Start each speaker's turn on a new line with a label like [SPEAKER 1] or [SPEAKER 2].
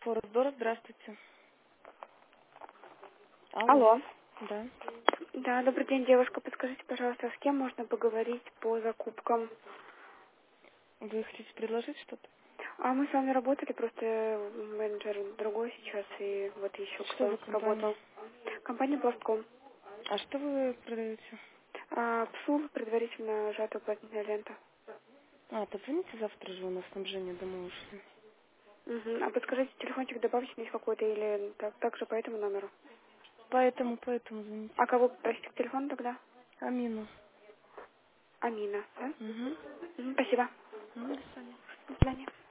[SPEAKER 1] Фордор, здравствуйте. Алло.
[SPEAKER 2] Алло.
[SPEAKER 1] Да.
[SPEAKER 2] Да, добрый день, девушка. Подскажите, пожалуйста, с кем можно поговорить по закупкам?
[SPEAKER 1] Вы хотите предложить что-то?
[SPEAKER 2] А мы с вами работали, просто менеджер другой сейчас, и вот еще
[SPEAKER 1] Что за
[SPEAKER 2] кто
[SPEAKER 1] компания?
[SPEAKER 2] работал. Компания Пластком.
[SPEAKER 1] А что вы продаете?
[SPEAKER 2] ПСУ, предварительно сжатая уплотнительная лента.
[SPEAKER 1] Позвоните завтра же, у нас снабжение домой ушли.
[SPEAKER 2] Угу. А подскажите, телефончик добавочный есть какой-то или так же по этому номеру?
[SPEAKER 1] Поэтому звоните.
[SPEAKER 2] А кого просите к телефону тогда?
[SPEAKER 1] Амину.
[SPEAKER 2] Амина, да?
[SPEAKER 1] Угу.
[SPEAKER 2] Спасибо.
[SPEAKER 1] До свидания.
[SPEAKER 2] До свидания.